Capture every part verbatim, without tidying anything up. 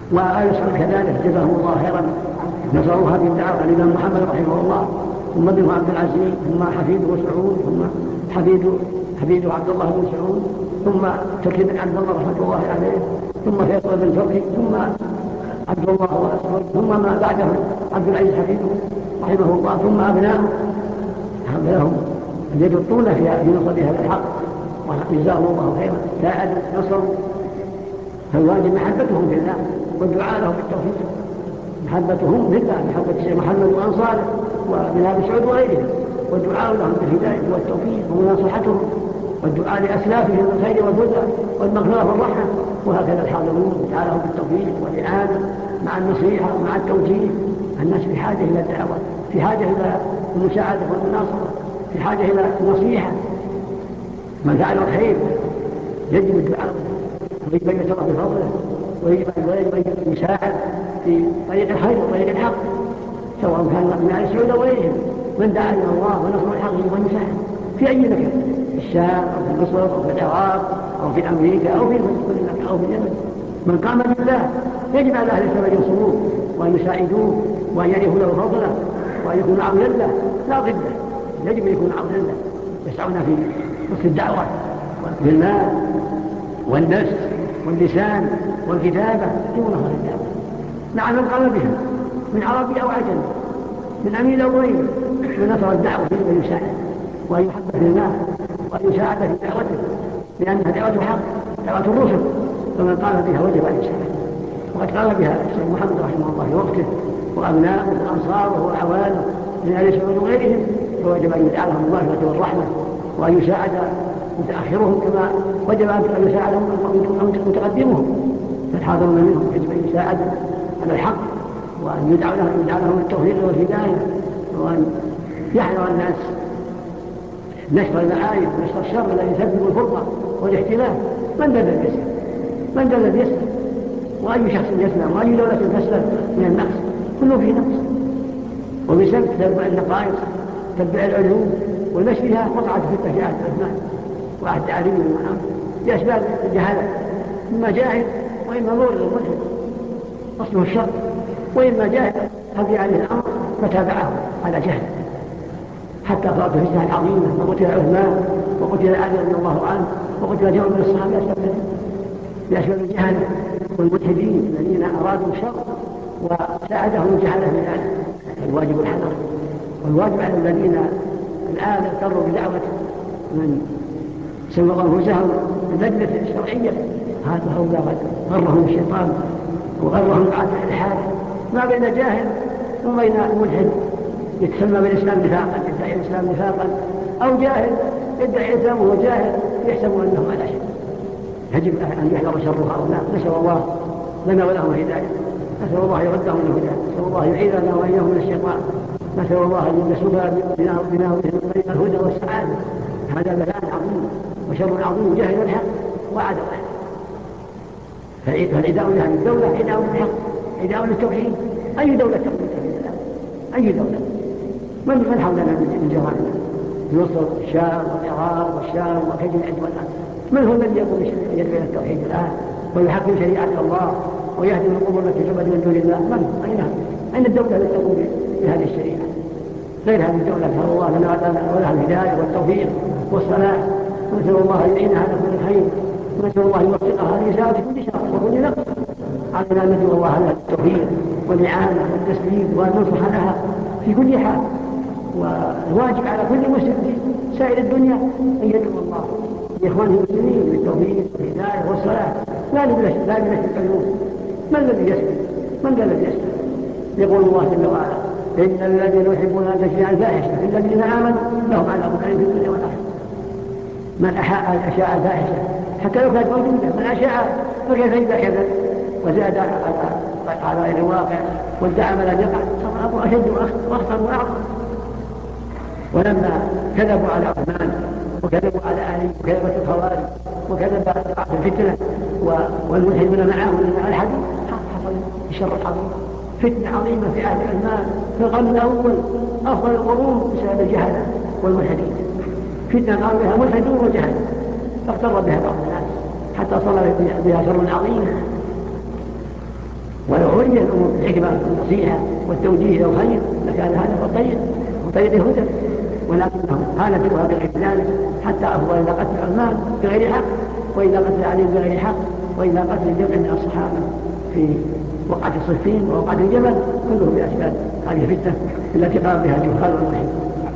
وآل سعود كذلك جزاهم الله خيرا نصروا هذه الدعوة الإمام محمد رحمه الله، ثم ابنه عبد العزيز، ثم حفيده سعود، ثم حفيده حفيده عبد الله بن سعود، ثم تركي بن عبد الله رحمه الله عليه، ثم فيصل بن تركي، ثم عبد الله وأسود، ثم ما بعده عبد العزيز حفيده رحمه الله، ثم أبناؤه لهم اليد الطولة في نصر هذا الحق، وجزاهم الله خيرا ساعدوا نصروا. فالواجب محبتهم في الله والدعاء لهم بالتوفيق، محبتهم لله، محبة الشيخ محمد وأنصاره وابن أبي سعود وغيرهم، والدعاء لهم بالهداية والتوفيق ومناصحتهم، والدعاء لأسلافهم بالخير والهدى والمغفرة والرحمة، وهكذا الحاضرون الدعاء لهم بالتوفيق والإعانة مع النصيحة ومع التوجيه. الناس في حاجة إلى الدعوة، في حاجة إلى المساعدة والمناصرة، في حاجة إلى النصيحة. من فعل الخير يجب الدعاء، ويجب أن يترى بفضله، ويجب أن يساعد في طريق الخير وطريق الحق، سواء كان من أهل السعود أو غيرهم. من دعا إلى الله ونصر الحق يجب أن يساعد في أي مكان، في الشام أو في مصر أو في العراق أو في أمريكا أو في كل مكان أو في اليمن. من قام بالله يجب على أهل السماء أن ينصروه وأن يساعدوه وأن يعرفوا له فضله وأن يكونوا عونا له لا ضده. يجب أن يكونوا عونا له، يسعون في نصر الدعوة بالمال والنفس واللسان والكتابة في نصر الدعوة مع من قام بها من عربي أو عجمي، من أمير أو غيره، من نصر الدعوة يجب أن يساعد وأن يحب في الله وأن يساعد في دعوته، لأنها دعوة حق، دعوة الرسل، فمن قام بها وجب أن يساعد. وقد قام بها الشيخ محمد رحمه الله في وقته، وأبناؤه وأنصاره وأعوانه من أهل السعود وغيرهم، فوجب أن يدعى لهم المغفرة والرحمة وأن يساعد متأخرهم كما وجب أن يساعدهم متقدمهم. فالحاضرون منهم يجب أن يساعد على الحق، وأن يدعى لهم يدعى لهم التوفيق والهداية، وأن يحذر الناس نشر المعايب ونشر الشر الذي يسبب الفرقة والاختلاف. من ذا الذي يسلم؟ من ذا الذي يسلم؟ وأي شخص يسلم وأي دولة تسلم من النقص؟ كله فيه نقص، وبسبب تتبع النقائص تتبع العلوم ونشرها وقعت فتنة في عهد عثمان وعهد علي بن معاوية بأسباب الجهالة، إما جاهل وإما مورد ملحد أصله الشر، وإما جاهل خفي عليه الأمر فتابعه على جهل حتى صارت الفتنة العظيمة، وقتل عثمان وقتل علي رضي الله عنه وقتل جمع من الصحابة بأسباب الجهلة والملحدين الذين أرادوا الشر وساعدهم الجهلة من ذلك. الواجب الحذر، والواجب على الذين الآن اضطروا بدعوة من سبق أنفسهم اللجنة الشرعية، هذا هو غرهم الشيطان وغرهم بعد الحال، ما بين جاهل وبين ملحد يتسمى بالإسلام نفاقا، يدعي الإسلام نفاقا، أو جاهل يدعي الإسلام وهو جاهل يحسب أنهم على شيء. يجب أن يحذر شر هؤلاء. نسأل الله لنا ولهم هداية، نسأل الله يردهم من الهداية، نسأل الله يعيذنا وإياهم من الشيطان، نسأل الله أن يسلك بنا وبهم طريق الهدى والسعادة. هذا بلاء عظيم وشر عظيم، جهل الحق وعدم الحق. فالعداء لهذه الدولة عداء للحق، عداء للتوحيد. أي دولة تقوم بالتوحيد الآن؟ أي دولة؟ من من حولنا من جيراننا في مصر الشام والعراق والشام وكجل الأجوال الآن؟ من هو الذي يقوم يدعو إلى التوحيد الآن ويحكم شريعة الله ويهدم القبور التي تعبد من دون الله؟ من؟ أين أين الدولة التي تقوم بهذه الشريعة؟ غير هذه الدولة. نسأل الله لنا ولها الهداية والتوفيق والصلاح، ونسأل الله أن يعينها على كل خير، ونسأل الله أن يوفقها لإساءة كل شر وكل نقص. علينا أن ندعو الله على التوفيق والإعانة والتسليم والنصح لها في كل حال. والواجب على كل مسلم في سائر الدنيا أن يدعو الله لإخوانه المسلمين بالتوفيق والهداية والصلاح، لا بنشر العيوب. من الذي يسلم؟ من الذي يسلم؟ يقول الله جل وعلا: إن الذين يحبون أن تشيع الفاحشة في الذين آمنوا لهم عذاب أليم في الدنيا والآخرة. من أشاع الفاحشة حتى لو كانت موجودة، من أشاع فكيف إذا كذب وزاد على غير الواقع وادعى ما لم يقع، صار أبو أشد وأخطر وأعظم. ولما كذبوا على عثمان وكذبوا على علي وكذبت الخوارج وكذب بعض الفتنة والملحدون معه مع الحديث، حصل الشر العظيم، فتنة عظيمة في عهد عثمان في القرن الأول، أفضل القرون بسبب الجهلة والملحدين. فتنة قام بها ملحدون وجهل، فاغتر بها بعض الناس حتى صار بها شر عظيم. ولو عرج الأمور بالحكمة والنصيحة والتوجيه إلى الخير لكان هذا هو الطريق وطريق الهدى، ولكنهم خالفوها بغير ذلك حتى أفضل إلى قتل عثمان بغير حق، وإلى قتل علي بغير حق، وإلى قتل جمع من الصحابة في وقعة صفين ووقعة الجبل، كله بأسباب هذه الفتنة التي قام بها الجهال والملحدين.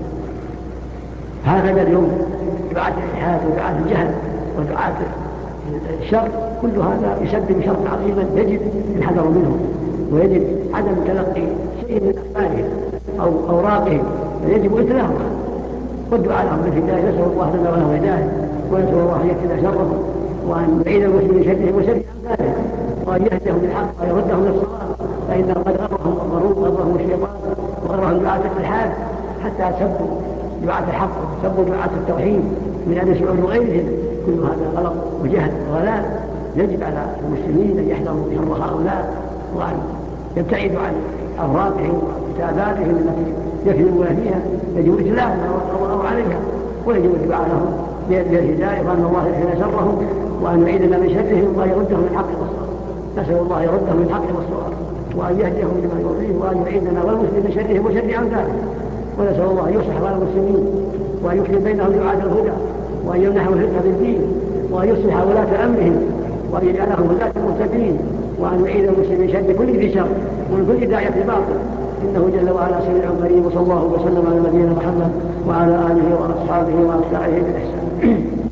هكذا اليوم دعاة الإلحاد ودعاة الجهل ودعاة الشر كل هذا يسبب شر عظيما يجب الحذر منه، ويجب عدم تلقي شيء من أخبارهم أو أوراقهم، ويجب إتلاهم والدعاء لهم بالهداية. نسأل الله لنا وله هداية، ونسأل الله أن يكفينا شرهم، وأن يعيد المسلمين شرهم وشر أمثالهم، وأن يهديهم بالحق ويردهم للصواب، فإنهم قد غرهم الضروب وغرهم الشيطان وغرهم دعاة الإلحاد حتى سبوا دعاة الحق وسبوا دعاة التوحيد من أهل سعود وغيرهم. كل هذا غلط وجهل وضلال. يجب على المسلمين أن يحذروا شر هؤلاء، وأن يبتعدوا عن أوراقهم وكتاباتهم التي يكذبون فيها، يجب إتلافها أو عليها، ويجب الدعاء لهم بالهداية وأن الله يكفينا شرهم، وأن يعيدنا من شرهم وأن يردهم بالحق والصواب. نسأل الله يردهم بالحق والصواب، وأن يهديهم لما يرضيه، وأن يعيدنا والمسلمين من شرهم وشر أمثالهم. ونسأل الله أن يصلح بين المسلمين، وأن يكفي بينهم دعاة الهدى، وأن يمنحهم الفقه بالدين، وأن يصلح ولاة أمرهم، وأن يجعلهم ولاة المهتدين، وأن يعيد المسلمين شر كل ذي شر ومن كل داعية باطل، إنه جل وعلا سميع قريب. وصلى الله وسلم على نبينا محمد وعلى آله وأصحابه وأتباعه بالإحسان.